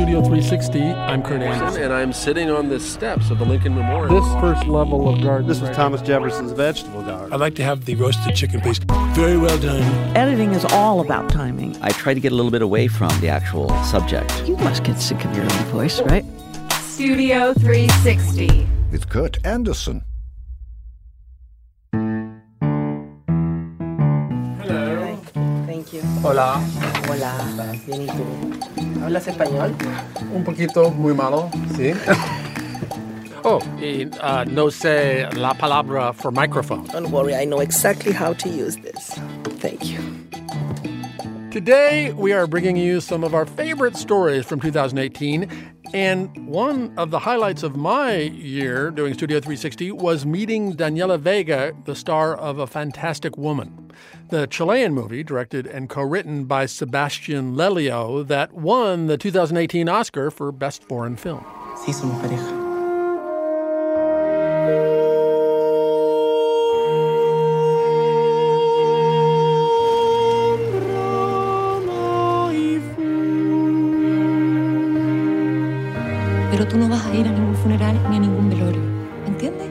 Studio 360. I'm Kurt Anderson. And I'm sitting on the steps of the Lincoln Memorial. This first level of garden. This is Thomas Jefferson's vegetable garden. I'd like to have the roasted chicken, please. Very well done. Editing is all about timing. I try to get a little bit away from the actual subject. You must get sick of your own voice, right? Studio 360. With Kurt Anderson. Hello. Thank you. Hola. Hola. Bien, ¿y tú? ¿Hablas español? Un poquito muy malo, sí. Oh, y no sé la palabra for microphone. Don't worry, I know exactly how to use this. Thank you. Today, we are bringing you some of our favorite stories from 2018. And one of the highlights of my year doing Studio 360 was meeting Daniela Vega, the star of A Fantastic Woman, the Chilean movie directed and co-written by Sebastián Lelio that won the 2018 Oscar for Best Foreign Film. Sí, somos pareja. Pero tú no vas a ir a ningún funeral ni a ningún velorio. ¿Entiendes?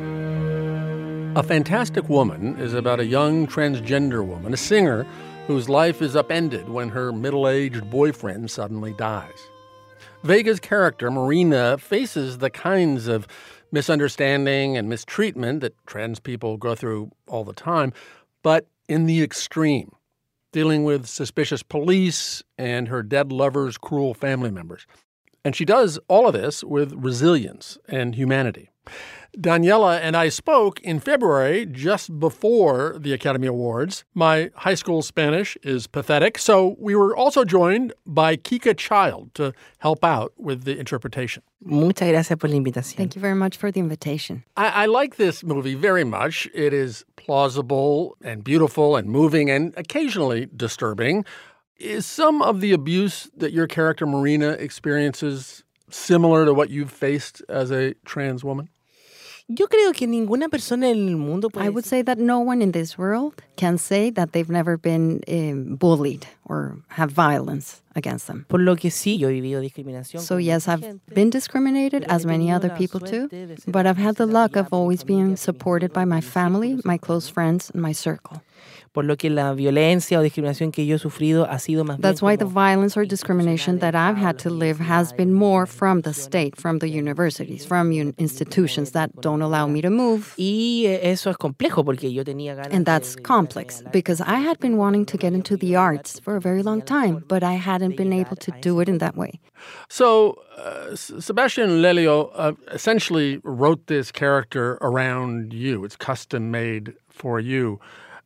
A Fantastic Woman is about a young transgender woman, a singer, whose life is upended when her middle-aged boyfriend suddenly dies. Vega's character, Marina, faces the kinds of misunderstanding and mistreatment that trans people go through all the time, but in the extreme, dealing with suspicious police and her dead lover's cruel family members. And she does all of this with resilience and humanity. Daniela and I spoke in February, just before the Academy Awards. My high school Spanish is pathetic, so we were also joined by Kika Child to help out with the interpretation. Muchas gracias por la invitación. Thank you very much for the invitation. I like this movie very much. It is plausible and beautiful and moving and occasionally disturbing. Is some of the abuse that your character Marina experiences similar to what you've faced as a trans woman? Yo creo que ninguna persona en el mundo puede I would say that no one in this world can say that they've never been bullied or have violence against them. Por lo que sí, yo he vivido discriminación. So yes, I've been discriminated as many other people too, but I've had the luck of always being supported by my family, my close friends, and my circle. Por lo que la violencia o discriminación que yo he sufrido ha sido más That's why the violence or discrimination that I've had to live has been more from the state, from the universities, from institutions that don't allow me to move. Y eso es complejo porque yo tenía ganas. And that's complex because I had been wanting to get into the arts for a very long time, but I hadn't been able to do it in that way. So Sebastián Lelio essentially wrote this character around you. It's custom made for you.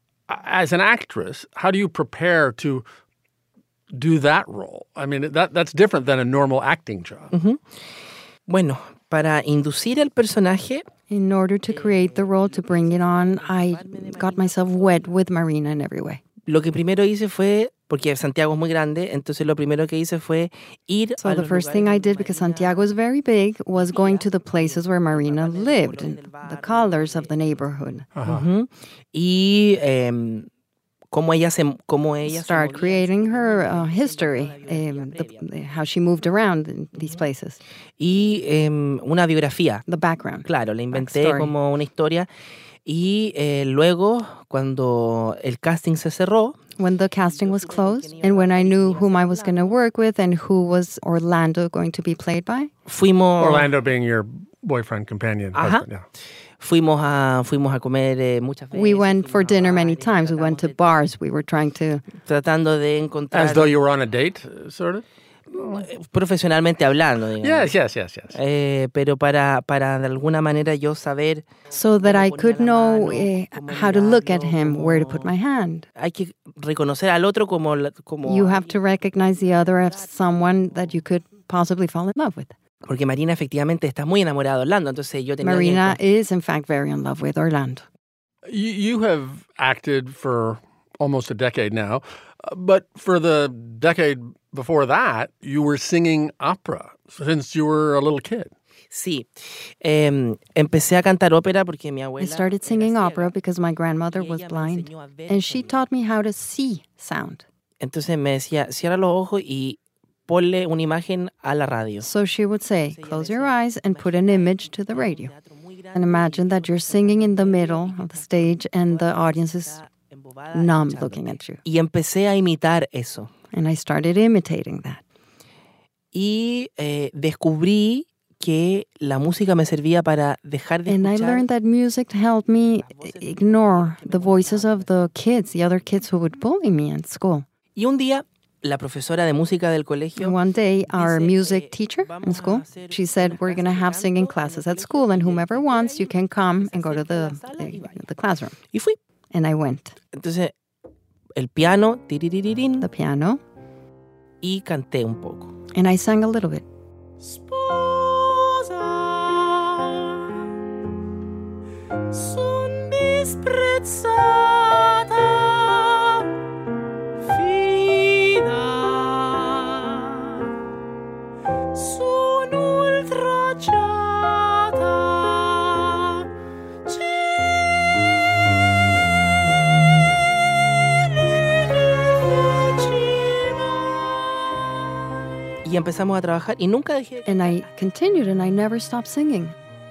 As an actress, how do you prepare to do that role? I mean, that's different than a normal acting job. Mm-hmm. Bueno, para inducir el personaje... In order to create the role, to bring it on, I got myself wed with Marina in every way. Lo que primero hice fue, porque Santiago es muy grande, entonces lo primero que hice fue ir So the first thing I did, because Santiago is very big, was going to the places where Marina lived, and the colors of the neighborhood. Uh-huh. Y cómo ella start creating her history, how she moved around in these places. Y una biografía. The background. Claro, la inventé como una historia. Y luego, cuando el casting se cerró, when the casting was closed, and when I knew whom I was going to work with and who was Orlando going to be played by. Orlando being your boyfriend, companion, husband, yeah. Fuimos a comer muchas veces. We went for dinner many times. We went to bars. We were trying to... Tratando de encontrar... As though you were on a date, sort of? Profesionalmente hablando, digamos. Yes. Pero para de alguna manera yo saber... So that I could know how to look at him, where to put my hand. Hay que reconocer al otro como... You have to recognize the other as someone that you could possibly fall in love with. Porque Marina efectivamente está muy enamorada de Orlando, entonces yo tenía... Marina is in fact very in love with Orlando. You have acted for almost a decade now, but for the decade before that, you were singing opera since you were a little kid. Sí. Empecé a cantar ópera porque mi abuela... I started singing opera because my grandmother was blind, and she taught me how to see sound. Entonces me decía, cierra los ojos y ponle una imagen a la radio. So she would say, close your eyes and put an image to the radio. And imagine that you're singing in the middle of the stage and the audience is numb looking at you. Y empecé a imitar eso. And I started imitating that. Y descubrí que la música me servía para dejar de And I escuchar. learned that music helped me ignore the voices of the kids, the other kids who would bully me in school. Y un día, la profesora de música del colegio And one day, our music teacher in school, she said, we're going to have singing classes at school, and whomever wants, you can come and go to the classroom. y fui. And I went. Entonces, el piano, tiriririrín, The piano, y canté un poco. and I sang a little bit. Son disprezzata, fida, son ultracciata, y empezamos a trabajar y nunca dejé. And I continued, and I never stopped singing.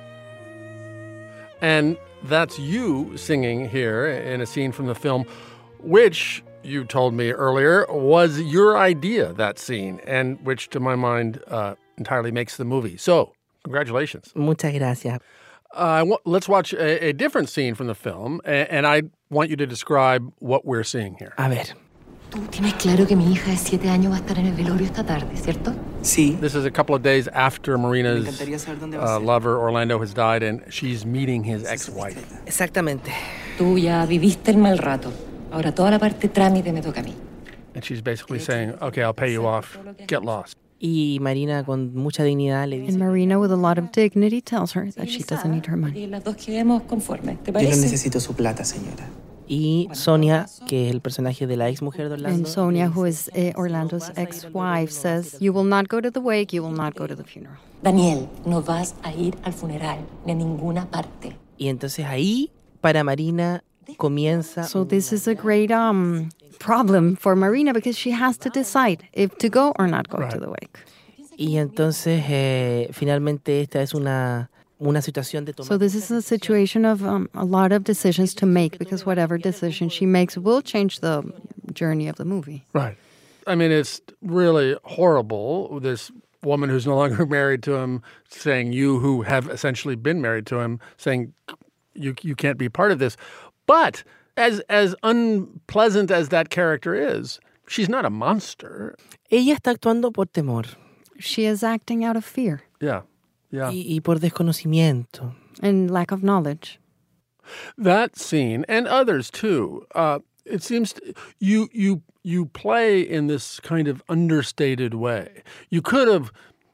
And that's you singing here in a scene from the film, which you told me earlier was your idea, that scene, and which, to my mind, entirely makes the movie. So, congratulations. Muchas gracias. Let's watch a different scene from the film, and I want you to describe what we're seeing here. A ver. Tú tienes claro que mi hija de 7 años va a estar en el velorio esta tarde, ¿cierto? Sí. This is a couple of days after Marina's encantaría saber dónde va a ser. lover, Orlando, has died, and she's meeting his ex-wife. Exactamente. Tú ya viviste el mal rato. Ahora toda la parte trámite me toca a mí. And she's basically saying, okay, I'll pay you off. Get lost. Y Marina, con mucha dignidad, le dice: And Marina, with a lot of dignity, tells her that she doesn't need her money. Y las dos quedemos conformes, ¿te Yo no parece? necesito su plata, señora. Y Sonia, que es el personaje de la ex mujer de Orlando, And Sonia, who is Orlando's ex-wife, says, you will not go to the wake, you will not go to the funeral. Daniel, no vas a ir al funeral ni a ninguna parte. y entonces ahí, para Marina, comienza. So this is a great problem for Marina because she has to decide if to go or not go to the wake. Y entonces, finalmente, esta es una situación de tomar. So this is a situation of a lot of decisions to make because whatever decision she makes will change the journey of the movie. Right. I mean, it's really horrible, this woman who's no longer married to him saying, you who have essentially been married to him, saying you can't be part of this. But as unpleasant as that character is, she's not a monster. Ella está actuando por temor. She is acting out of fear. Yeah. Yeah. Y por desconocimiento. And lack of knowledge. That scene, and others too, it seems you play in this kind of understated way. You could have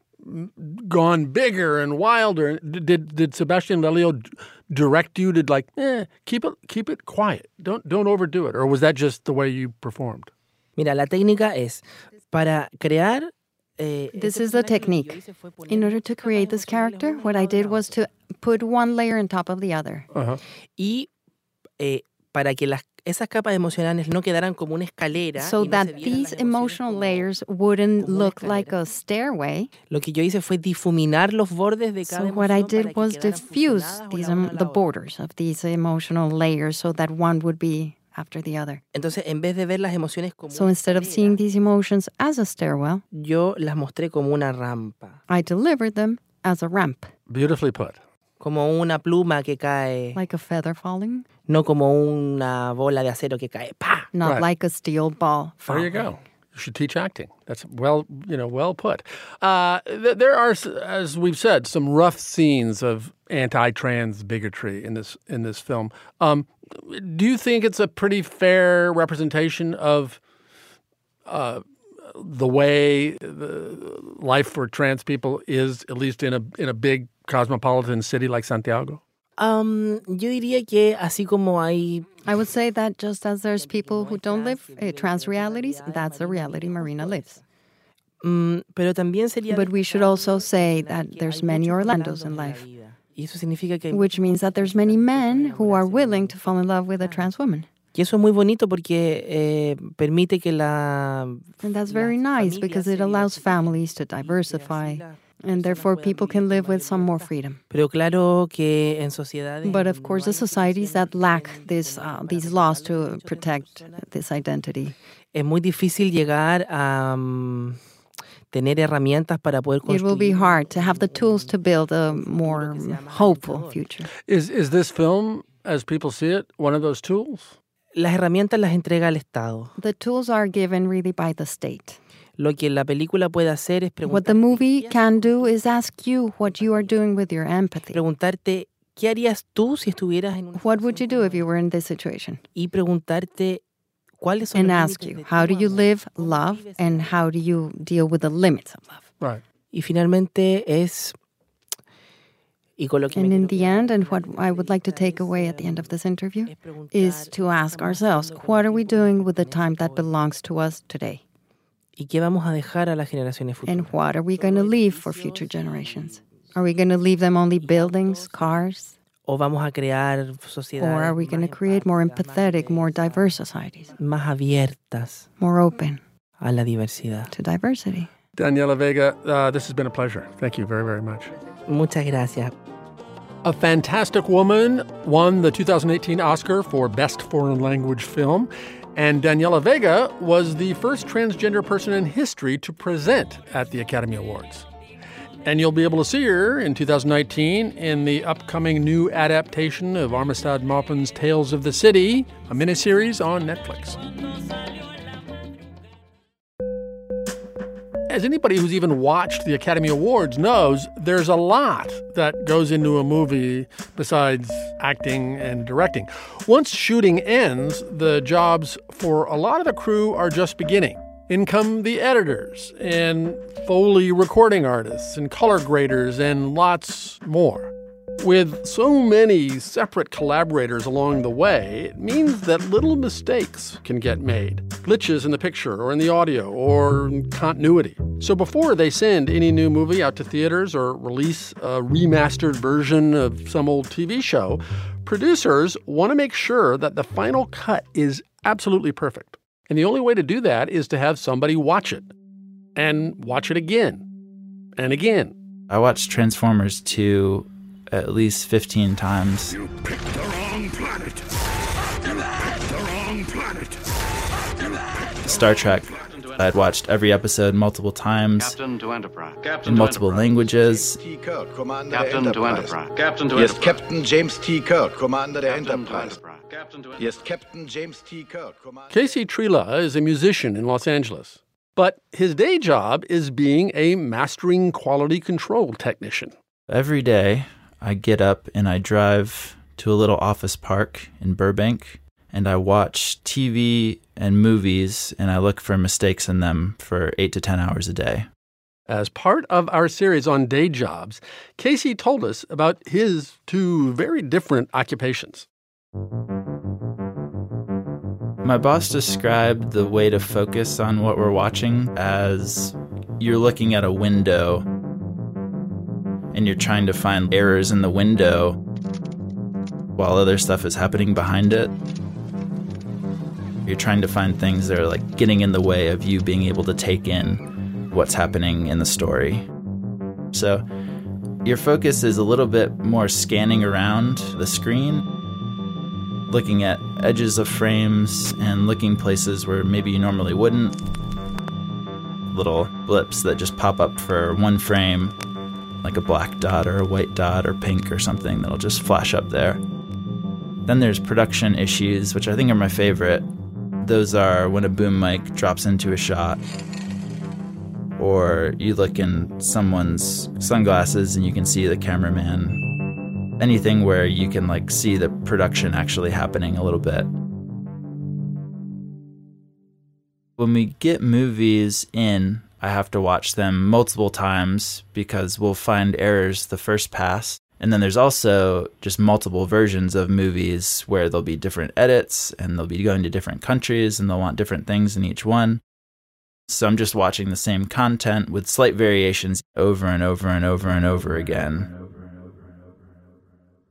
gone bigger and wilder. Did Sebastian Lelio direct you to keep it quiet? Don't overdo it, or was that just the way you performed? Mira, la técnica es para crear. This is the technique. In order to create this character, what I did was to put one layer on top of the other. Uh-huh. Y para que esas capas emocionales no quedaran como una escalera. So that these emotional layers wouldn't look like a stairway. Lo que yo hice fue difuminar los bordes de cada emoción. So what I did was diffuse the borders of these emotional layers so that one would be after the other. Entonces, en vez de ver las emociones como So instead of seeing these emotions as a stairwell, yo las mostré como una rampa. I delivered them as a ramp. Beautifully put. Como una pluma que cae. Like a feather falling. No como una bola de acero que cae. ¡Pah! Not like a steel ball falling. There you go. You should teach acting. That's well put. There are, as we've said, some rough scenes of anti-trans bigotry in this film. Do you think it's a pretty fair representation of the way the life for trans people is, at least in a big cosmopolitan city like Santiago? Yo diría que así como hay. I would say that just as there's people who don't live trans realities, that's the reality Marina lives. Pero también sería. But we should also say that there's many Orlandos in life. Y eso significa que which means that there's many men who are willing to fall in love with a trans woman. Y eso es muy bonito porque permite que And that's very nice because it allows families to diversify. And therefore, people can live with some more freedom. Pero claro que en sociedades... But of course, the societies that lack these laws to protect this identity. Es muy difícil llegar a tener herramientas para poder construir. It will be hard to have the tools to build a more hopeful future. Is this film, as people see it, one of those tools? Las herramientas las entrega el Estado. The tools are given really by the state. Lo que la película puede hacer es What the movie can do is ask you what you are doing with your empathy. Preguntarte, ¿qué harías tú si estuvieras en una What would you do if you were in this situation? Y preguntarte, ¿cuáles son And los ask you, how do you live love and how do you deal with the limits of love? Right. Y finalmente es... Y con lo que And in the end, and what I would like to take away at the end of this interview, is to ask ourselves, what are we doing with the time that belongs to us today? ¿Y qué vamos a dejar a las generaciones futuras? And what are we going to leave for future generations? Are we going to leave them only buildings, cars? ¿O vamos a crear sociedades Or are we going to create more empathetic, more diverse societies? más abiertas More open a la diversidad? to diversity. Daniela Vega, this has been a pleasure. Thank you very, very much. Muchas gracias. A Fantastic Woman won the 2018 Oscar for Best Foreign Language Film. And Daniela Vega was the first transgender person in history to present at the Academy Awards. And you'll be able to see her in 2019 in the upcoming new adaptation of Armistead Maupin's Tales of the City, a miniseries on Netflix. As anybody who's even watched the Academy Awards knows, there's a lot that goes into a movie besides acting and directing. Once shooting ends, the jobs for a lot of the crew are just beginning. In come the editors and Foley recording artists and color graders and lots more. With so many separate collaborators along the way, it means that little mistakes can get made. Glitches in the picture or in the audio or continuity. So before they send any new movie out to theaters or release a remastered version of some old TV show, producers want to make sure that the final cut is absolutely perfect. And the only way to do that is to have somebody watch it. And watch it again. And again. I watched Transformers 2 at least 15 times. You picked the wrong planet. You picked the wrong planet. Star Trek. I'd watched every episode multiple times. Captain to Enterprise. In multiple languages. Captain to Enterprise. Captain to Enterprise. Yes, Captain James T. Kirk, Commander der Enterprise. Yes, Captain James T. Kirk, Commander. Casey Trela is a musician in Los Angeles. But his day job is being a mastering quality control technician. Every day, I get up and I drive to a little office park in Burbank, and I watch TV and movies, and I look for mistakes in them for 8 to 10 hours a day. As part of our series on day jobs, Casey told us about his two very different occupations. My boss described the way to focus on what we're watching as you're looking at a window and you're trying to find errors in the window while other stuff is happening behind it. You're trying to find things that are like getting in the way of you being able to take in what's happening in the story. So your focus is a little bit more scanning around the screen, looking at edges of frames and looking places where maybe you normally wouldn't. Little blips that just pop up for one frame, like a black dot or a white dot or pink or something that'll just flash up there. Then there's production issues, which I think are my favorite. Those are when a boom mic drops into a shot, or you look in someone's sunglasses and you can see the cameraman. Anything where you can like see the production actually happening a little bit. When we get movies in, I have to watch them multiple times because we'll find errors the first pass. And then there's also just multiple versions of movies where there'll be different edits and they'll be going to different countries and they'll want different things in each one. So I'm just watching the same content with slight variations over and over and over and over again.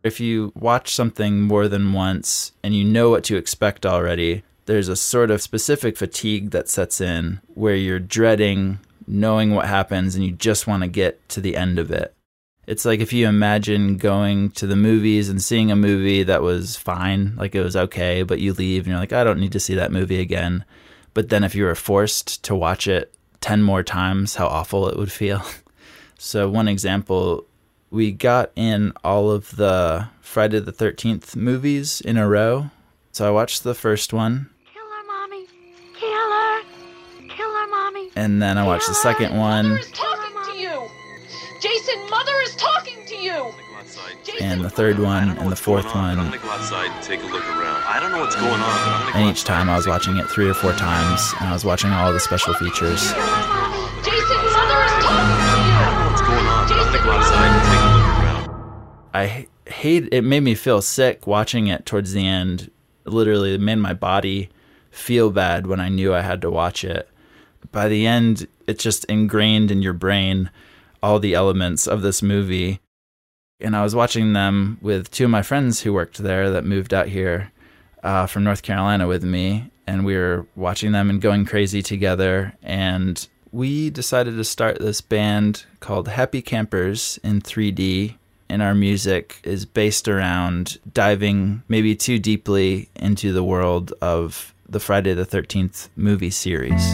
If you watch something more than once and you know what to expect already, there's a sort of specific fatigue that sets in where you're dreading knowing what happens and you just want to get to the end of it. It's like if you imagine going to the movies and seeing a movie that was fine, like it was okay, but you leave and you're like, I don't need to see that movie again. But then if you were forced to watch it 10 more times, how awful it would feel. So one example, we got in all of the Friday the 13th movies in a row. So I watched the first one. Killer, Mommy. Killer. Killer, Mommy. And then I watched the second one. Mother is talking to you. Jason, Mother is talking to you. And the third one and the fourth one. I'm gonna go outside and take a look around. I don't know what's going on, but I'm gonna go And each time I was watching it 3 or 4 times, and I was watching all the special features. Jason, Mother is talking to you. I don't know what's going on, but I'm gonna go outside and take a look around. I hate it. Made me feel sick watching it towards the end. Literally, it made my body feel bad when I knew I had to watch it. By the end, it's just ingrained in your brain, all the elements of this movie. And I was watching them with 2 of my friends who worked there that moved out here from North Carolina with me. And we were watching them and going crazy together. And we decided to start this band called Happy Campers in 3D. And our music is based around diving maybe too deeply into the world of the Friday the 13th movie series.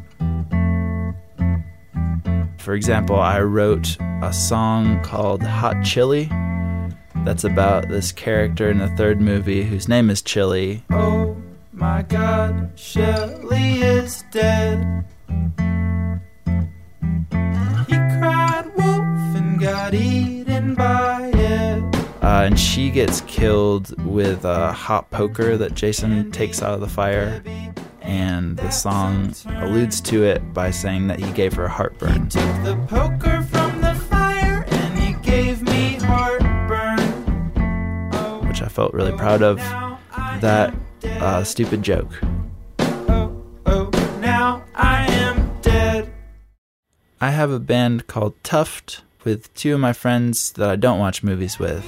For example, I wrote a song called Hot Chili that's about this character in the 3rd movie whose name is Chili. Oh my God, Shelly is dead. He cried wolf and got eaten by it. And she gets killed with a hot poker that Jason takes out of the fire. And the song alludes to it by saying that he gave her heartburn. He took the poker from the fire and he gave me heartburn. Which I felt really proud of. That stupid joke. Oh, now I am dead. I have a band called Tuft with 2 of my friends that I don't watch movies with.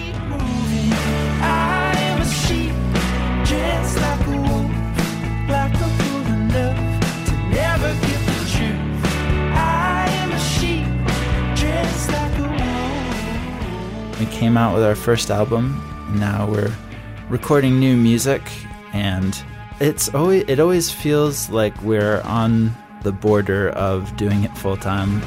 We came out with our first album, and now we're recording new music, and it always feels like we're on the border of doing it full time.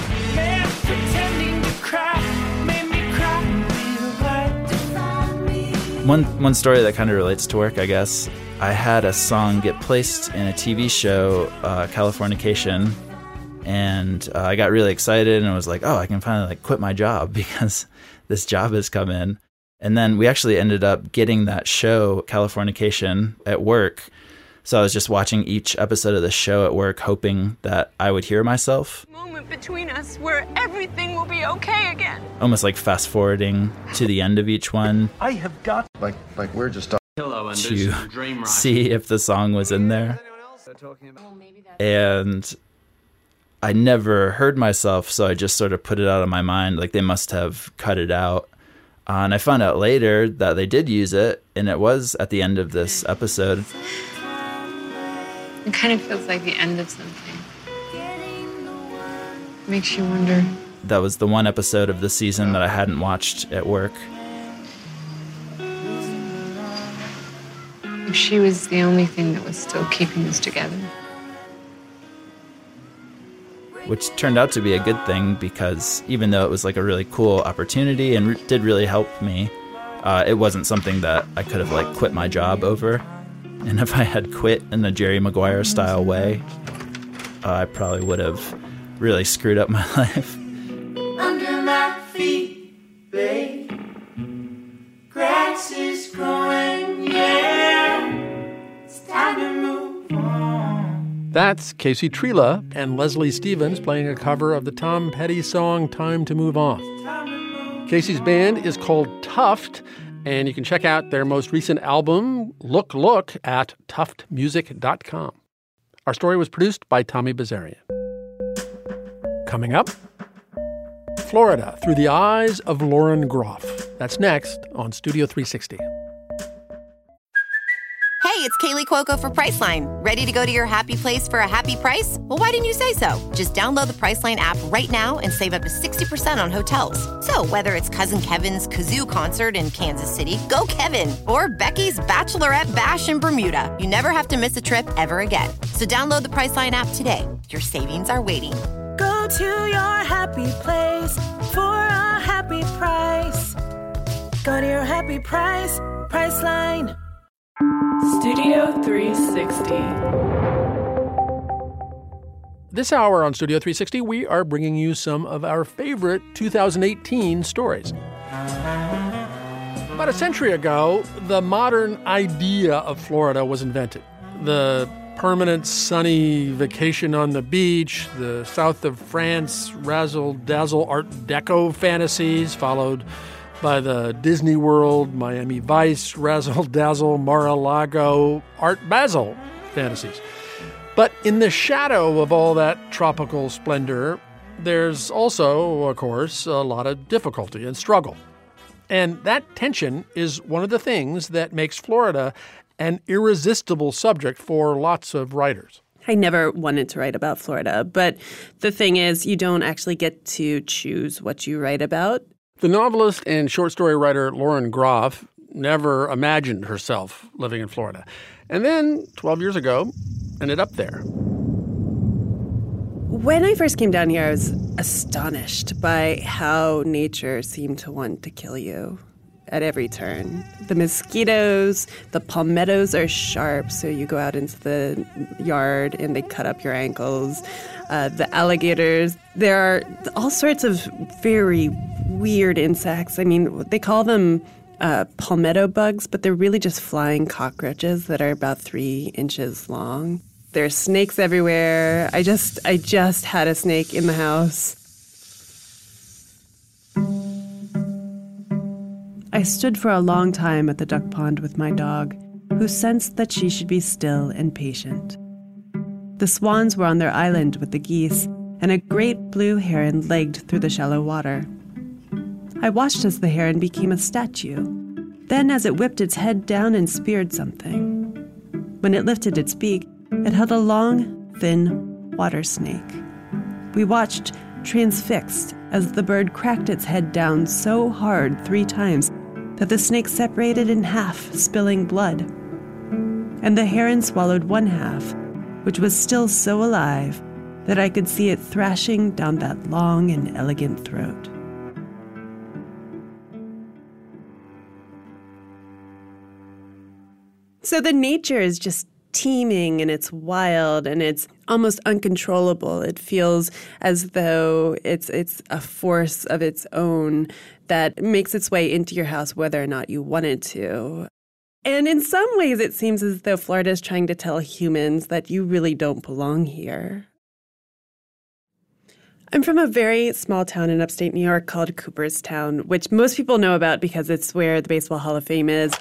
One story that kind of relates to work, I guess. I had a song get placed in a TV show, Californication, and I got really excited and was like, oh, I can finally quit my job because this job has come in. And then we actually ended up getting that show, Californication, at work. So I was just watching each episode of the show at work, hoping that I would hear myself. Moment between us where everything will be okay again. Almost like fast forwarding to the end of each one. I have got like we're just to see if the song was in there. And I never heard myself, so I just sort of put it out of my mind. Like they must have cut it out. And I found out later that they did use it, and it was at the end of this episode. It kind of feels like the end of something. Makes you wonder. That was the one episode of the season that I hadn't watched at work. If she was the only thing that was still keeping us together. Which turned out to be a good thing, because even though it was like a really cool opportunity and did really help me, it wasn't something that I could have quit my job over. And if I had quit in a Jerry Maguire style way, I probably would have really screwed up my life. Under my feet, babe, grass is growing, yeah, it's time to move on. That's Casey Trela and Leslie Stevens playing a cover of the Tom Petty song Time to Move On. Casey's band is called Tuft, and you can check out their most recent album, Look, at tuftmusic.com. Our story was produced by Tommy Bazarian. Coming up, Florida through the eyes of Lauren Groff. That's next on Studio 360. Hey, it's Kaylee Cuoco for Priceline. Ready to go to your happy place for a happy price? Well, why didn't you say so? Just download the Priceline app right now and save up to 60% on hotels. So whether it's Cousin Kevin's Kazoo Concert in Kansas City, go Kevin, or Becky's Bachelorette Bash in Bermuda, you never have to miss a trip ever again. So download the Priceline app today. Your savings are waiting. Go to your happy place for a happy price. Go to your happy price, Priceline. Studio 360. This hour on Studio 360, we are bringing you some of our favorite 2018 stories. About a century ago, the modern idea of Florida was invented. The permanent sunny vacation on the beach, the south of France razzle-dazzle Art Deco fantasies, followed by the Disney World, Miami Vice, razzle-dazzle, Mar-a-Lago, Art Basel fantasies. But in the shadow of all that tropical splendor, there's also, of course, a lot of difficulty and struggle. And that tension is one of the things that makes Florida an irresistible subject for lots of writers. I never wanted to write about Florida, but the thing is, you don't actually get to choose what you write about. The novelist and short story writer Lauren Groff never imagined herself living in Florida. And then, 12 years ago, ended up there. When I first came down here, I was astonished by how nature seemed to want to kill you at every turn. The mosquitoes, the palmettos are sharp, so you go out into the yard and they cut up your ankles. The alligators, there are all sorts of very weird insects. I mean, they call them palmetto bugs, but they're really just flying cockroaches that are about 3 inches long. There's snakes everywhere. I just had a snake in the house. I stood for a long time at the duck pond with my dog, who sensed that she should be still and patient. The swans were on their island with the geese, and a great blue heron legged through the shallow water. I watched as the heron became a statue, then as it whipped its head down and speared something. When it lifted its beak, it held a long, thin water snake. We watched, transfixed, as the bird cracked its head down so hard 3 times that the snake separated in half, spilling blood. And the heron swallowed 1 half, which was still so alive that I could see it thrashing down that long and elegant throat. So the nature is just teeming and it's wild and it's almost uncontrollable. It feels as though it's a force of its own that makes its way into your house whether or not you want it to. And in some ways it seems as though Florida is trying to tell humans that you really don't belong here. I'm from a very small town in upstate New York called Cooperstown, which most people know about because it's where the Baseball Hall of Fame is.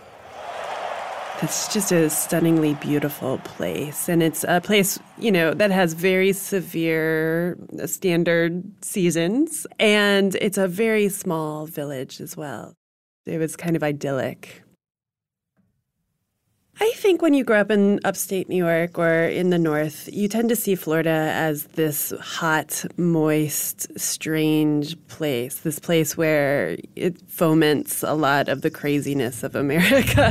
It's just a stunningly beautiful place. And it's a place, that has very severe standard seasons. And it's a very small village as well. It was kind of idyllic. I think when you grow up in upstate New York or in the north, you tend to see Florida as this hot, moist, strange place. This place where it foments a lot of the craziness of America.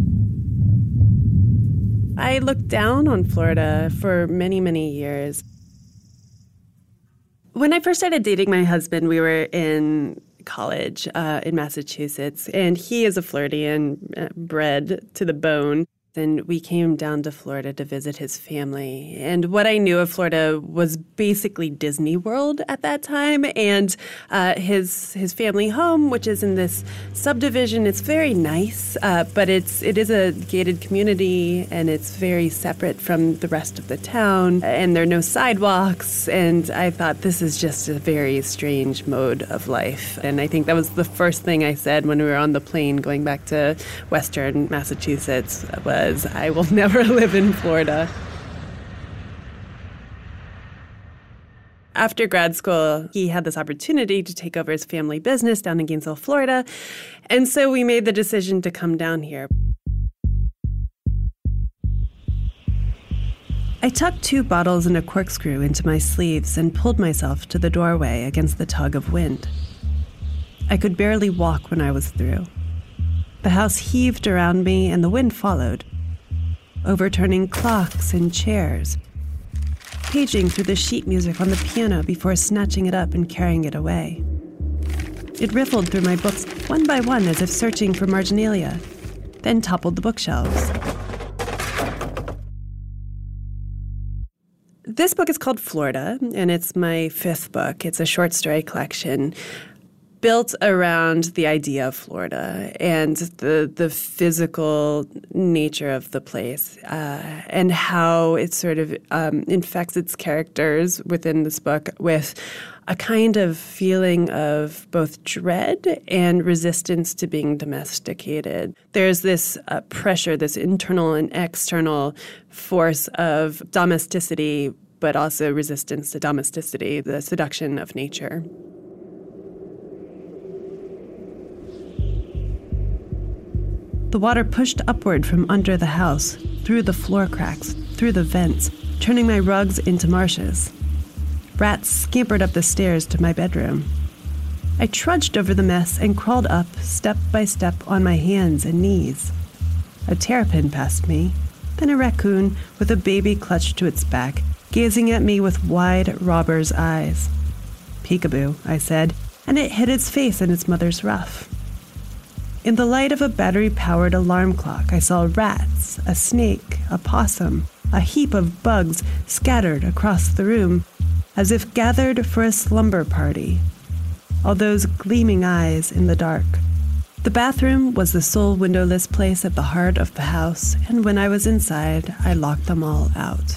I looked down on Florida for many, many years. When I first started dating my husband, we were in college in Massachusetts, and he is a Floridian, bred to the bone. And we came down to Florida to visit his family. And what I knew of Florida was basically Disney World at that time. And his family home, which is in this subdivision, it's very nice, but it is a gated community, and it's very separate from the rest of the town. And there are no sidewalks. And I thought, this is just a very strange mode of life. And I think that was the first thing I said when we were on the plane going back to Western Massachusetts was, I will never live in Florida. After grad school, he had this opportunity to take over his family business down in Gainesville, Florida. And so we made the decision to come down here. I tucked 2 bottles and a corkscrew into my sleeves and pulled myself to the doorway against the tug of wind. I could barely walk when I was through. The house heaved around me and the wind followed, overturning clocks and chairs, paging through the sheet music on the piano before snatching it up and carrying it away. It riffled through my books one by one as if searching for marginalia, then toppled the bookshelves. This book is called Florida, and it's my 5th book. It's a short story collection built around the idea of Florida and the physical nature of the place and how it sort of infects its characters within this book with a kind of feeling of both dread and resistance to being domesticated. There's this pressure, this internal and external force of domesticity, but also resistance to domesticity, the seduction of nature. The water pushed upward from under the house, through the floor cracks, through the vents, turning my rugs into marshes. Rats scampered up the stairs to my bedroom. I trudged over the mess and crawled up, step by step, on my hands and knees. A terrapin passed me, then a raccoon with a baby clutched to its back, gazing at me with wide robber's eyes. "Peekaboo," I said, and it hid its face in its mother's ruff. In the light of a battery-powered alarm clock, I saw rats, a snake, a possum, a heap of bugs scattered across the room, as if gathered for a slumber party. All those gleaming eyes in the dark. The bathroom was the sole windowless place at the heart of the house, and when I was inside, I locked them all out.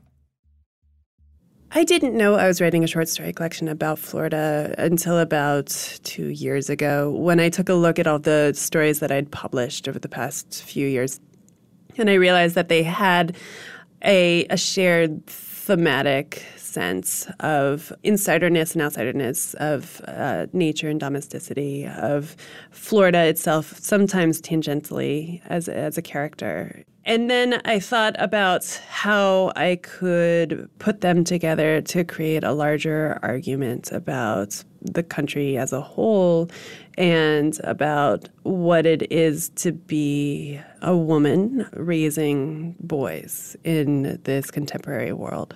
I didn't know I was writing a short story collection about Florida until about 2 years ago, when I took a look at all the stories that I'd published over the past few years. And I realized that they had a shared thematic sense of insiderness and outsiderness, of nature and domesticity, of Florida itself, sometimes tangentially as a character. And then I thought about how I could put them together to create a larger argument about the country as a whole and about what it is to be a woman raising boys in this contemporary world.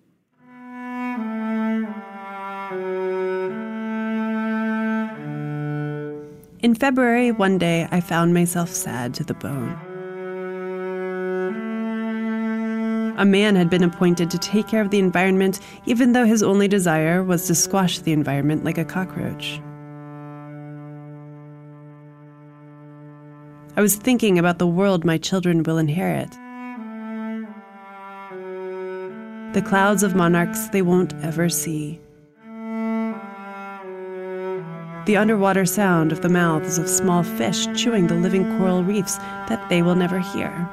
In February, one day, I found myself sad to the bone. A man had been appointed to take care of the environment, even though his only desire was to squash the environment like a cockroach. I was thinking about the world my children will inherit. The clouds of monarchs they won't ever see. The underwater sound of the mouths of small fish chewing the living coral reefs that they will never hear.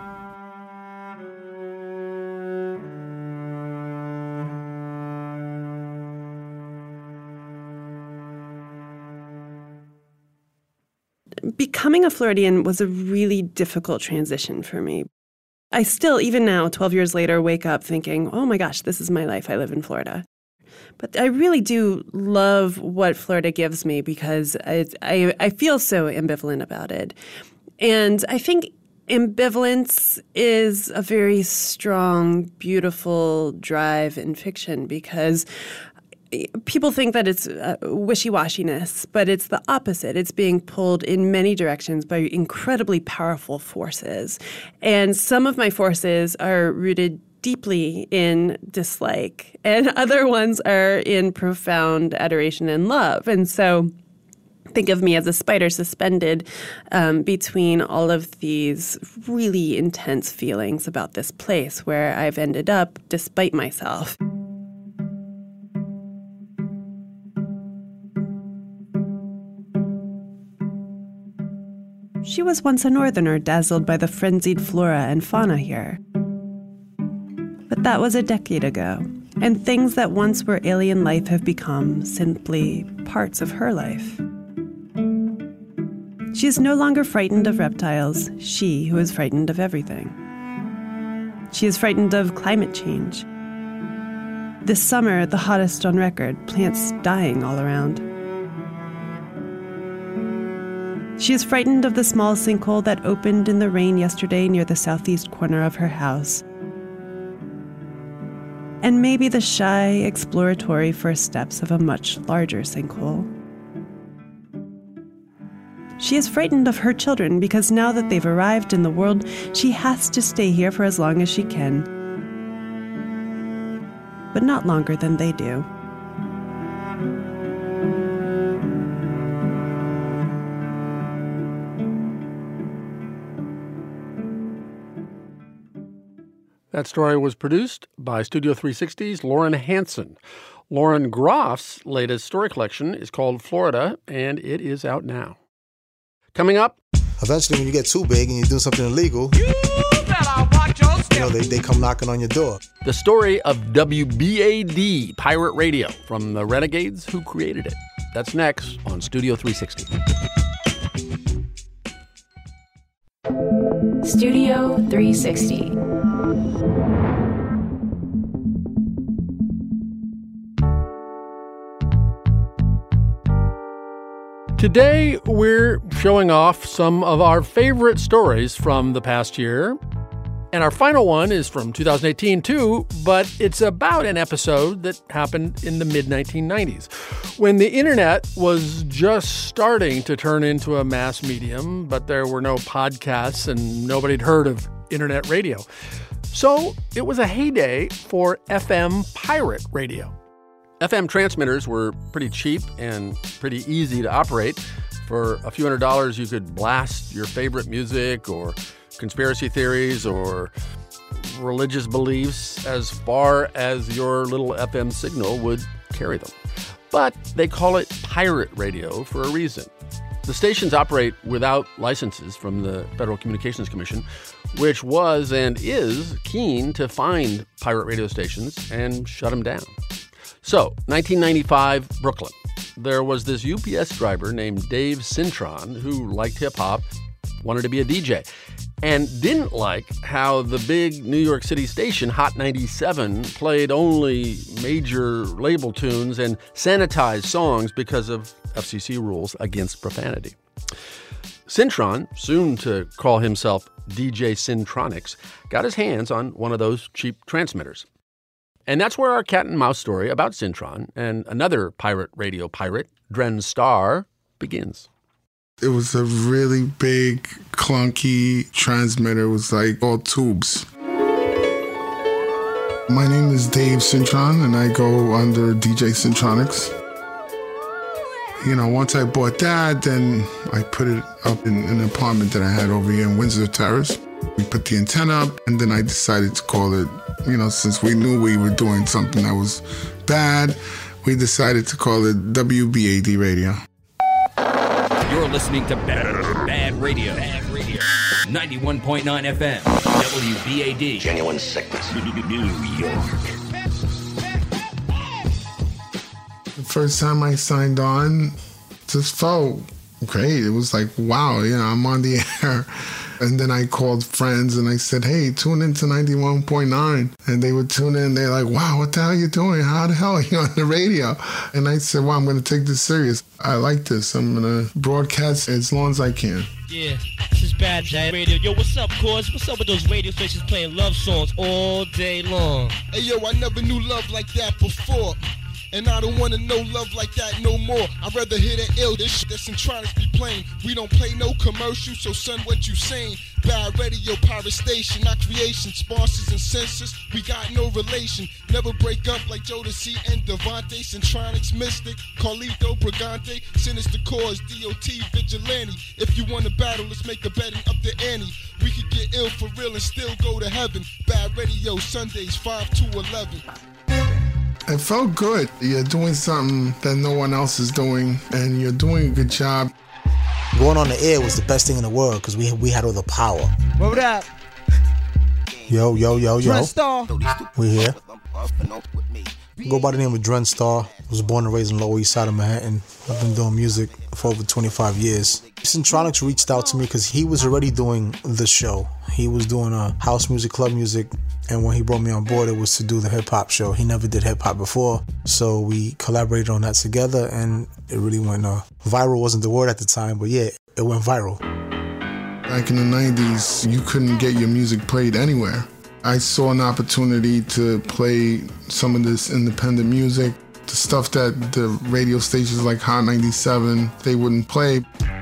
Becoming a Floridian was a really difficult transition for me. I still, even now, 12 years later, wake up thinking, oh my gosh, this is my life. I live in Florida. But I really do love what Florida gives me because I feel so ambivalent about it. And I think ambivalence is a very strong, beautiful drive in fiction because people think that it's wishy-washiness, but it's the opposite. It's being pulled in many directions by incredibly powerful forces. And some of my forces are rooted deeply in dislike, and other ones are in profound adoration and love. And so think of me as a spider suspended between all of these really intense feelings about this place where I've ended up despite myself. She was once a northerner dazzled by the frenzied flora and fauna here. But that was a decade ago, and things that once were alien life have become simply parts of her life. She is no longer frightened of reptiles, she who is frightened of everything. She is frightened of climate change. This summer, the hottest on record, plants dying all around. She is frightened of the small sinkhole that opened in the rain yesterday near the southeast corner of her house. And maybe the shy, exploratory first steps of a much larger sinkhole. She is frightened of her children because now that they've arrived in the world, she has to stay here for as long as she can. But not longer than they do. That story was produced by Studio 360's Lauren Hanson. Lauren Groff's latest story collection is called Florida, and it is out now. Coming up. Eventually, when you get too big and you do something illegal, you better watch your step. You know, they come knocking on your door. The story of WBAD Pirate Radio from the renegades who created it. That's next on Studio 360. Studio 360. Today, we're showing off some of our favorite stories from the past year. And our final one is from 2018, too, but it's about an episode that happened in the mid-1990s, when the internet was just starting to turn into a mass medium, but there were no podcasts and nobody had heard of internet radio. So it was a heyday for FM pirate radio. FM transmitters were pretty cheap and pretty easy to operate. For a few $100s, you could blast your favorite music or conspiracy theories or religious beliefs as far as your little FM signal would carry them. But they call it pirate radio for a reason. The stations operate without licenses from the Federal Communications Commission, which was and is keen to find pirate radio stations and shut them down. So, 1995, Brooklyn. There was this UPS driver named Dave Cintron who liked hip-hop, wanted to be a DJ, and didn't like how the big New York City station, Hot 97, played only major label tunes and sanitized songs because of FCC rules against profanity. Cintron, soon to call himself DJ Cintronics, got his hands on one of those cheap transmitters. And that's where our cat and mouse story about Cintron and another pirate radio pirate, Dren Starr, begins. It was a really big, clunky transmitter. It was like all tubes. My name is Dave Cintron, and I go under DJ Cintronics. You know, once I bought that, then I put it up in an apartment that I had over here in Windsor Terrace. We put the antenna up, and then I decided to call it, you know, since we knew we were doing something that was bad, we decided to call it WBAD Radio. You're listening to Bad Radio. 91.9 FM. WBAD. Genuine sickness. New York. The first time I signed on, just felt great. It was like, wow, you know, I'm on the air. And then I called friends and I said, hey, tune in to 91.9. And they would tune in. They're like, wow, what the hell are you doing? How the hell are you on the radio? And I said, well, I'm going to take this serious. I like this. I'm going to broadcast as long as I can. Yeah, this is Bad Radio. Yo, what's up, Cause? What's up with those radio stations playing love songs all day long? Hey, yo, I never knew love like that before. And I don't want to know love like that no more. I'd rather hear that ill, this shit that Centronics be playing. We don't play no commercials, so son, what you saying? Bad Radio, pirate station, not creation. Sponsors and censors, we got no relation. Never break up like Jodeci and Devante. Centronics, Mystic, Carlito, Brigante. Sinister Cause, DOT, Vigilante. If you want to battle, let's make a bet and up the ante. We could get ill for real and still go to heaven. Bad Radio, Sundays, 5 to 11. It felt good. You're doing something that no one else is doing, and you're doing a good job. Going on the air was the best thing in the world because we had all the power. What up? Yo. Dren Star. We here. Go by the name of Dren Star. Was born and raised in the Lower East Side of Manhattan. I've been doing music for over 25 years. Centronics reached out to me because he was already doing the show. He was doing house music, club music, and when he brought me on board, it was to do the hip-hop show. He never did hip-hop before, so we collaborated on that together, and it really went viral. Wasn't the word at the time, but yeah, it went viral. Back in the 90s, you couldn't get your music played anywhere. I saw an opportunity to play some of this independent music, the stuff that the radio stations like Hot 97, they wouldn't play.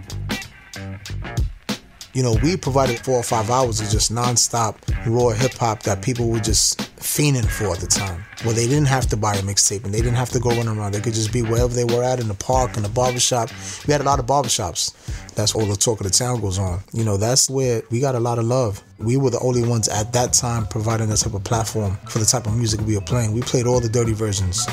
You know, we provided 4 or 5 hours of just nonstop raw hip-hop that people were just fiending for at the time. Where they didn't have to buy a mixtape and they didn't have to go run around. They could just be wherever they were at, in the park, in the barbershop. We had a lot of barbershops. That's all the talk of the town goes on. You know, that's where we got a lot of love. We were the only ones at that time providing that type of platform for the type of music we were playing. We played all the dirty versions.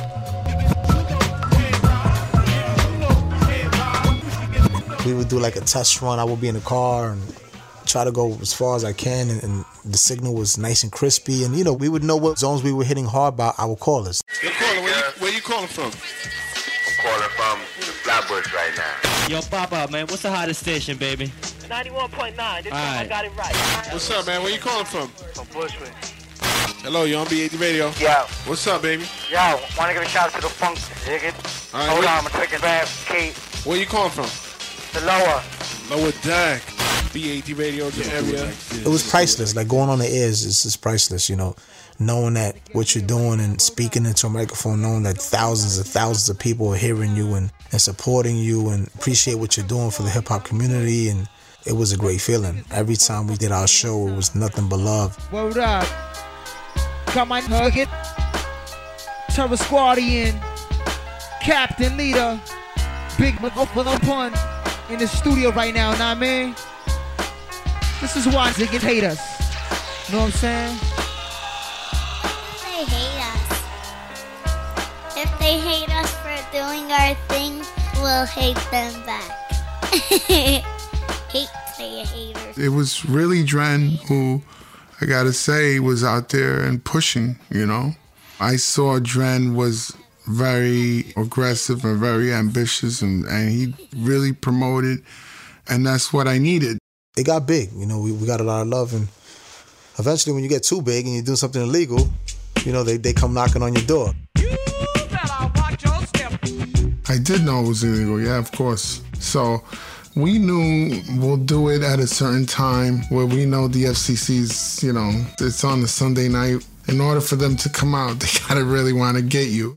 We would do like a test run. I would be in the car and try to go as far as I can, and the signal was nice and crispy. And, you know, we would know what zones we were hitting hard by our callers. Yo, caller, where you calling from? I'm calling from Flatbush right now. Yo, Papa, man, what's the hottest station, baby? 91.9. This time I got it right. What's up, man? Where you calling from? From Bushwick. Hello, you on BAD Radio? Yo. What's up, baby? Yo, want to give a shout out to the funk, nigga. All right, Hold on, I'm taking back Kate. Where you calling from? The Lower Deck. BAD Radio, the area. It was priceless. Like, going on the air is just priceless, you know. Knowing that what you're doing and speaking into a microphone, knowing that thousands of people are hearing you and supporting you and appreciate what you're doing for the hip-hop community. And it was a great feeling. Every time we did our show, it was nothing but love. Word up. Got my nugget. Terror Squadian. Captain Leader. Big pun in the studio right now, nah, man. This is why they can hate us. Know what I'm saying? They hate us. If they hate us for doing our thing, we'll hate them back. Hate player haters. It was really Dren who, I gotta say, was out there and pushing, you know. I saw Dren was very aggressive and very ambitious, and he really promoted, and that's what I needed. It got big, you know, we got a lot of love, and eventually when you get too big and you do something illegal, you know, they come knocking on your door. You better watch your step. I did know it was illegal, yeah, of course. So we knew we'll do it at a certain time where we know the FCC's, you know, it's on a Sunday night. In order for them to come out, they gotta really want to get you.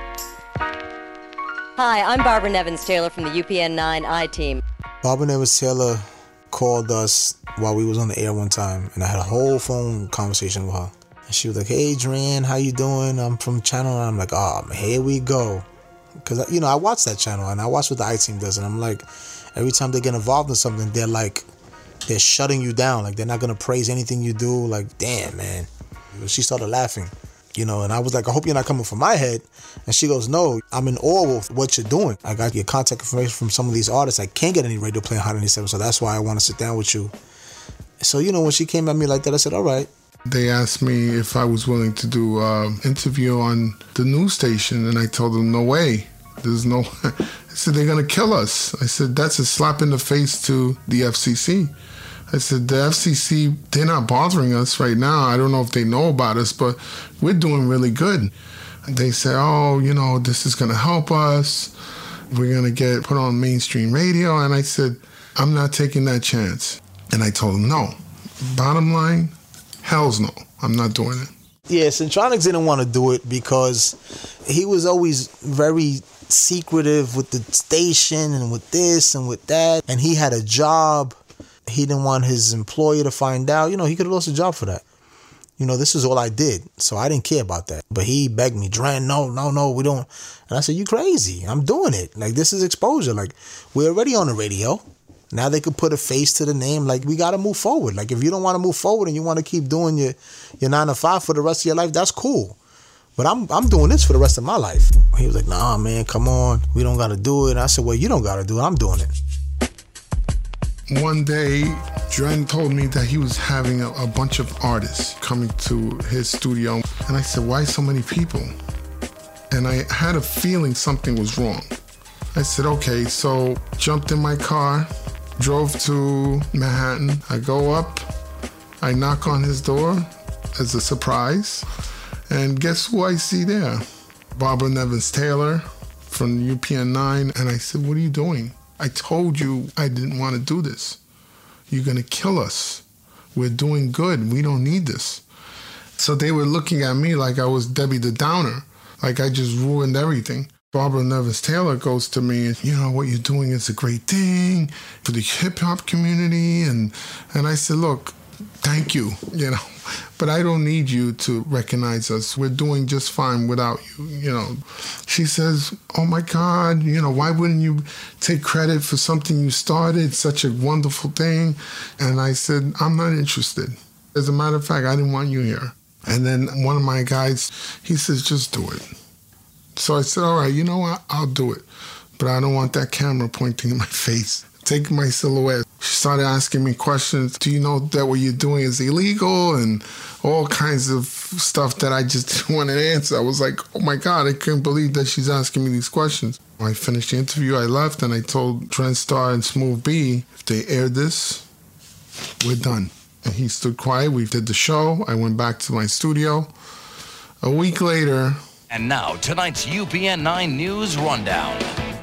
Hi, I'm Barbara Nevins-Taylor from the UPN 9 I-Team. Barbara Nevins-Taylor called us while we was on the air one time, and I had a whole phone conversation with her. And she was like, "Hey, Dren, how you doing? I'm from Channel." And I'm like, "Oh, man, here we go." Because, you know, I watch that channel, and I watch what the I-Team does, and I'm like, every time they get involved in something, they're shutting you down. Like, they're not going to praise anything you do. Like, damn, man. She started laughing, you know, and I was like, "I hope you're not coming from my head." And she goes, "No, I'm in awe with what you're doing. I got your contact information from some of these artists. I can't get any radio playing Hot 97, so that's why I want to sit down with you." So, you know, when she came at me like that, I said, all right. They asked me if I was willing to do an interview on the news station, and I told them, no way. There's no... I said, they're going to kill us. I said, that's a slap in the face to the FCC. I said, the FCC, they're not bothering us right now. I don't know if they know about us, but we're doing really good. And they said, oh, you know, this is going to help us. We're going to get put on mainstream radio. And I said, I'm not taking that chance. And I told them, no. Bottom line, hell's no. I'm not doing it. Yeah, Centronics didn't want to do it because he was always very secretive with the station and with this and with that. And he had a job. He didn't want his employer to find out. You know, he could have lost a job for that. You know, this is all I did. So I didn't care about that. But he begged me, Dren, no, we don't. And I said, you crazy. I'm doing it. Like, this is exposure. Like, we're already on the radio. Now they could put a face to the name. Like, we got to move forward. Like, if you don't want to move forward and you want to keep doing your 9 to 5 for the rest of your life, that's cool. But I'm doing this for the rest of my life. He was like, nah, man, come on. We don't got to do it. And I said, well, you don't got to do it. I'm doing it. One day, Dren told me that he was having a bunch of artists coming to his studio. And I said, why so many people? And I had a feeling something was wrong. I said, okay, so jumped in my car, drove to Manhattan. I go up, I knock on his door as a surprise, and guess who I see there? Barbara Nevins Taylor from UPN 9, and I said, what are you doing? I told you I didn't want to do this. You're going to kill us. We're doing good. We don't need this. So they were looking at me like I was Debbie the Downer, like I just ruined everything. Barbara Nevins Taylor goes to me, and, you know, what you're doing is a great thing for the hip-hop community. And I said, look, thank you, you know, but I don't need you to recognize us. We're doing just fine without you, you know. She says, oh, my God, you know, why wouldn't you take credit for something you started, such a wonderful thing? And I said, I'm not interested. As a matter of fact, I didn't want you here. And then one of my guys, he says, just do it. So I said, all right, you know what? I'll do it. But I don't want that camera pointing in my face, taking my silhouette. She started asking me questions. Do you know that what you're doing is illegal? And all kinds of stuff that I just didn't want to answer. I was like, oh my God, I couldn't believe that she's asking me these questions. When I finished the interview, I left and I told Dren Starr and Smooth B, if they aired this, we're done. And he stood quiet. We did the show. I went back to my studio. A week later. And now, tonight's UPN 9 News Rundown.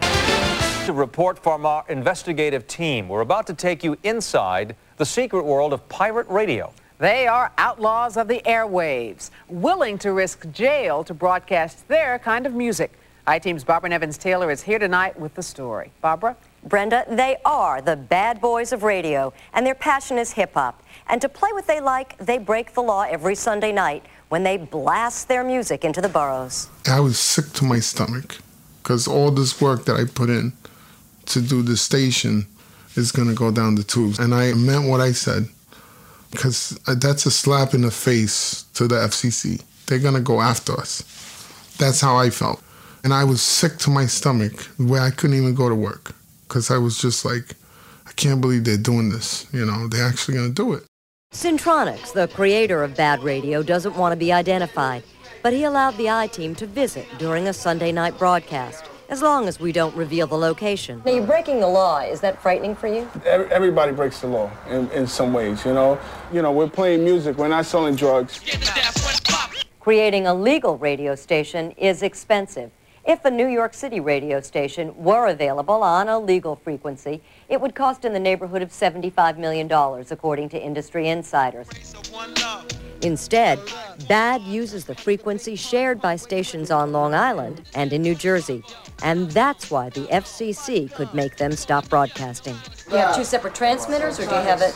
A report from our investigative team. We're about to take you inside the secret world of pirate radio. They are outlaws of the airwaves, willing to risk jail to broadcast their kind of music. I-Team's Barbara Nevins Taylor is here tonight with the story. Barbara? Brenda, they are the bad boys of radio, and their passion is hip-hop. And to play what they like, they break the law every Sunday night when they blast their music into the boroughs. I was sick to my stomach because all this work that I put in to do the station is going to go down the tubes. And I meant what I said, because that's a slap in the face to the FCC. They're going to go after us. That's how I felt. And I was sick to my stomach where I couldn't even go to work because I was just like, I can't believe they're doing this. You know, they're actually going to do it. Centronics, the creator of Bad Radio, doesn't want to be identified, but he allowed the I-Team to visit during a Sunday night broadcast, as long as we don't reveal the location. Now, you're breaking the law. Is that frightening for you? Everybody breaks the law in some ways, you know. You know, we're playing music. We're not selling drugs. Creating a legal radio station is expensive. If a New York City radio station were available on a legal frequency, it would cost in the neighborhood of $75 million, according to industry insiders. Instead, BAD uses the frequency shared by stations on Long Island and in New Jersey, and that's why the FCC could make them stop broadcasting. Do you have two separate transmitters, or do you have it?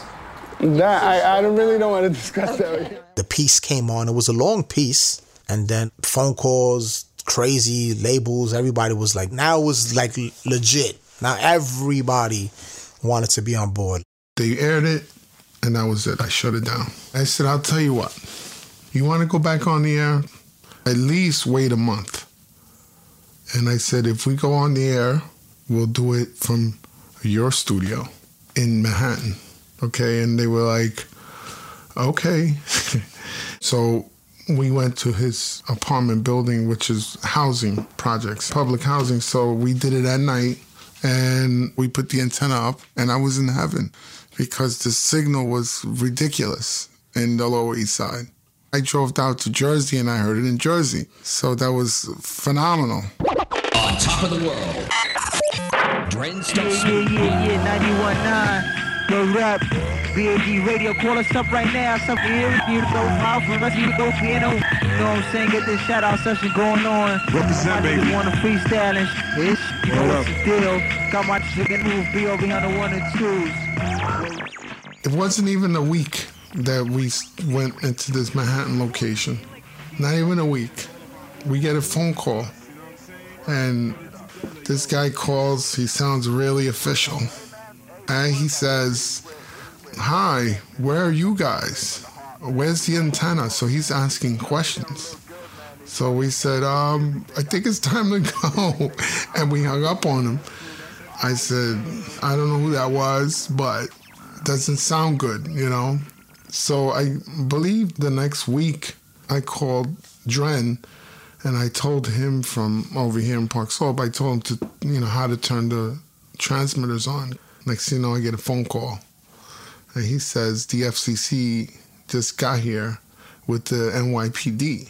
I really don't want to discuss that. The piece came on. It was a long piece, and then phone calls, crazy labels. Everybody was like, now it was like legit. Now everybody wanted to be on board. They aired it, and that was it. I shut it down. I said, I'll tell you what. You want to go back on the air? At least wait a month. And I said, if we go on the air, we'll do it from your studio in Manhattan. Okay? And they were like, okay. So we went to his apartment building, which is housing projects, public housing. So we did it at night, and we put the antenna up, and I was in heaven because the signal was ridiculous in the Lower East Side. I drove down to Jersey, and I heard it in Jersey. So that was phenomenal. On top of the world, Dren Starr. Yeah, 91.9. Yo, rap, BAD Radio, call us up right now. Something here with you to go out for us, you to go piano. You know what I'm saying? Get this shout-out session going on. Represent, baby. I want to freestyle and shit. You know what's the deal. Got my chicken move, be over here on the 1 and 2s. It wasn't even a week that we went into this Manhattan location. Not even a week. We get a phone call, and this guy calls. He sounds really official. And he says, hi, where are you guys? Where's the antenna? So he's asking questions. So we said, I think it's time to go. And we hung up on him. I said, I don't know who that was, but doesn't sound good, you know. So I believe the next week I called Dren, and I told him from over here in Park Slope, I told him to, you know, how to turn the transmitters on. Next thing you know, I get a phone call. And he says the FCC just got here with the NYPD.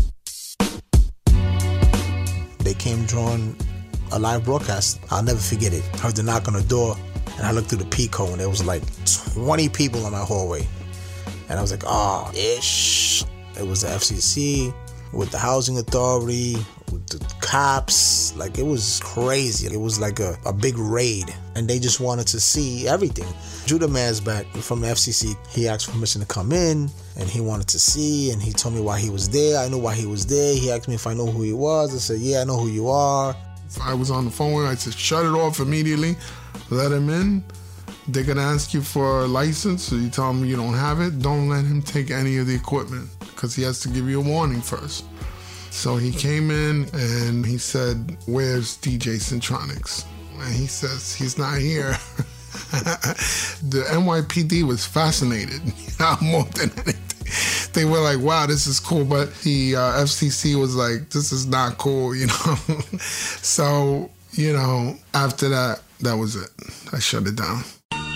They came drawing a live broadcast. I'll never forget it. I heard the knock on the door, and I looked through the Pico, and there was like 20 people in my hallway. And I was like, oh, ish. It was the FCC with the housing authority, with the cops. Like, it was crazy. It was like a big raid, and they just wanted to see everything. Judah Masback from the FCC, he asked permission to come in, and he wanted to see, and he told me why he was there. I knew why he was there. He asked me if I know who he was. I said, yeah, I know who you are. I was on the phone. I said, shut it off immediately. Let him in. They're going to ask you for a license, so you tell them you don't have it. Don't let him take any of the equipment, because he has to give you a warning first. So he came in, and he said, where's DJ Centronics? And he says, he's not here. The NYPD was fascinated, more than anything. They were like, wow, this is cool. But the FCC was like, this is not cool, you know. So, you know, after that, that was it. I shut it down.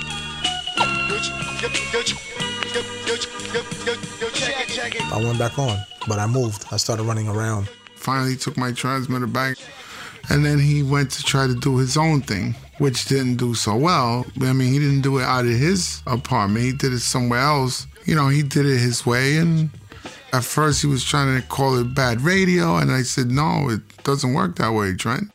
I went back on, but I moved. I started running around. Finally took my transmitter back, and then he went to try to do his own thing, which didn't do so well. I mean, he didn't do it out of his apartment. He did it somewhere else. You know, he did it his way, and at first he was trying to call it bad radio, and I said, no, it doesn't work that way, Trent.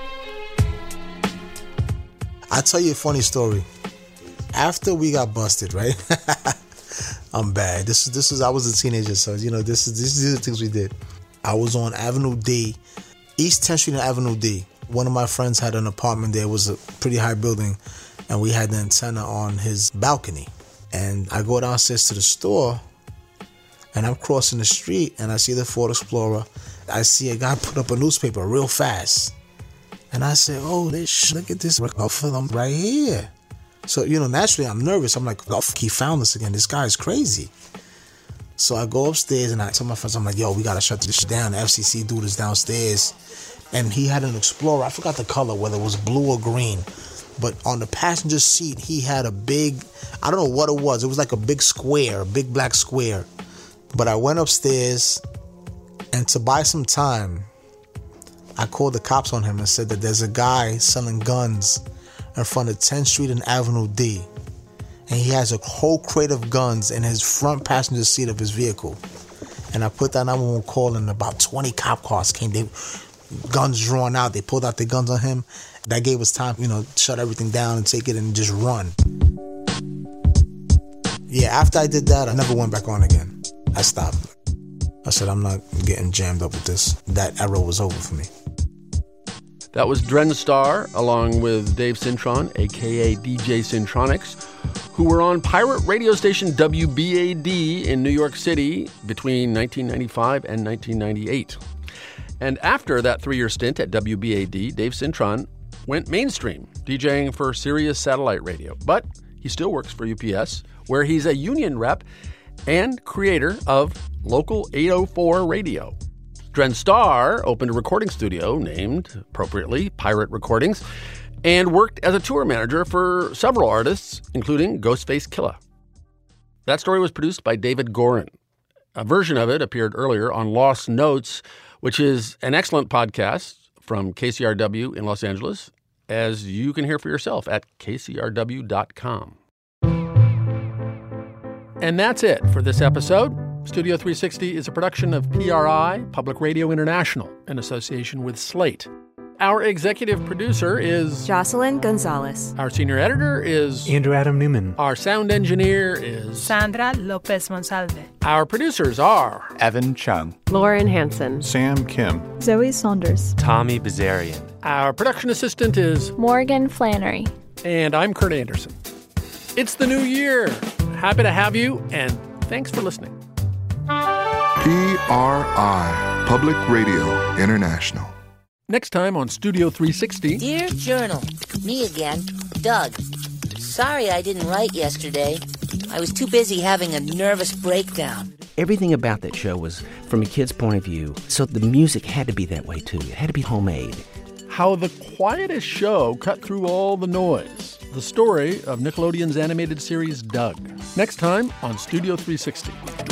I'll tell you a funny story. After we got busted, right? I'm bad. This is I was a teenager, so you know this is the things we did. I was on Avenue D, East 10th Street and Avenue D. One of my friends had an apartment there. It was a pretty high building, and we had the antenna on his balcony. And I go downstairs to the store, and I'm crossing the street, and I see the Ford Explorer. I see a guy put up a newspaper real fast, and I say, "Oh, look at this film right here." So, you know, naturally I'm nervous. I'm like, oh, he found us again. This guy's crazy. So I go upstairs and I tell my friends, I'm like, yo, we got to shut this shit down. The FCC dude is downstairs. And he had an Explorer. I forgot the color, whether it was blue or green. But on the passenger seat, he had a big, I don't know what it was. It was like a big square, a big black square. But I went upstairs, and to buy some time, I called the cops on him and said that there's a guy selling guns in front of 10th Street and Avenue D. And he has a whole crate of guns in his front passenger seat of his vehicle. And I put that 911 call, and about 20 cop cars came. They guns drawn out. They pulled out their guns on him. That gave us time, you know, shut everything down and take it and just run. Yeah, after I did that, I never went back on again. I stopped. I said, I'm not getting jammed up with this. That era was over for me. That was Dren Starr, along with Dave Cintron, a.k.a. DJ Centronics, who were on pirate radio station WBAD in New York City between 1995 and 1998. And after that 3-year stint at WBAD, Dave Cintron went mainstream, DJing for Sirius Satellite Radio. But he still works for UPS, where he's a union rep and creator of Local 804 Radio. Dren Starr opened a recording studio named, appropriately, Pirate Recordings, and worked as a tour manager for several artists, including Ghostface Killah. That story was produced by David Gorin. A version of it appeared earlier on Lost Notes, which is an excellent podcast from KCRW in Los Angeles, as you can hear for yourself at kcrw.com. And that's it for this episode. Studio 360 is a production of PRI, Public Radio International, in association with Slate. Our executive producer is Jocelyn Gonzalez. Our senior editor is Andrew Adam Newman. Our sound engineer is Sandra Lopez Monsalve. Our producers are Evan Chung, Lauren Hansen, Sam Kim, Zoe Saunders, Tommy Bazarian. Our production assistant is Morgan Flannery. And I'm Kurt Anderson. It's the new year. Happy to have you, and thanks for listening. PRI, Public Radio International. Next time on Studio 360. Dear Journal, me again, Doug. Sorry I didn't write yesterday. I was too busy having a nervous breakdown. Everything about that show was from a kid's point of view, so the music had to be that way too. It had to be homemade. How the quietest show cut through all the noise. The story of Nickelodeon's animated series Doug. Next time on Studio 360.